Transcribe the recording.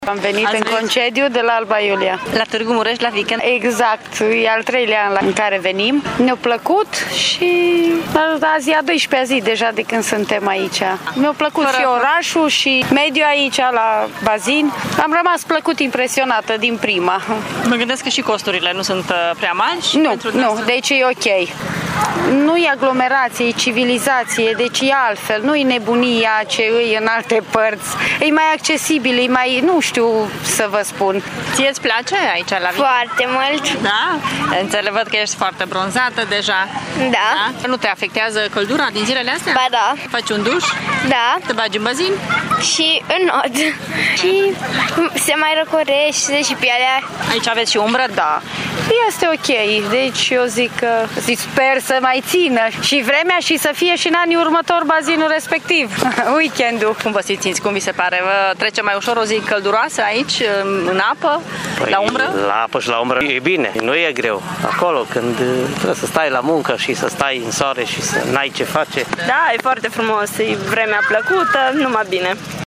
Am venit în concediu de la Alba Iulia. La Târgu Mureș, la weekend. Exact, e al 3-lea an în care venim. Ne-a plăcut și azi e a 12-a zi deja de când suntem aici. Mi-a plăcut și orașul și mediul aici la bazin. Am rămas plăcut impresionată din prima. Mă gândesc că și costurile nu sunt prea mari. Nu, deci e ok. Nu e aglomerație, e civilizație, deci e altfel. Nu e nebunia ce e în alte părți. E mai accesibil, e mai, nu știu să vă spun. Ție îți place aici la weekend? Foarte mult. Da? Înțeleg, văd că ești foarte bronzată deja. Da. Nu te afectează căldura din zilele astea? Ba da. Faci un duș? Da. Te bagi în bazin? Și în nod. Și se mai răcorește și pielea. Aici aveți și umbră? Da. Este ok, deci eu zic că sper să mai țină și vremea și să fie și în anii următori bazinul respectiv, weekendul. Cum vă simțiți? Cum vi se pare? Vă trece mai ușor o zi călduroasă aici, în apă, la umbră? La apă și la umbră e bine, nu e greu. Acolo când trebuie să stai la muncă și să stai în soare și să n-ai ce face. Da, e foarte frumos, e vremea plăcută, numai bine.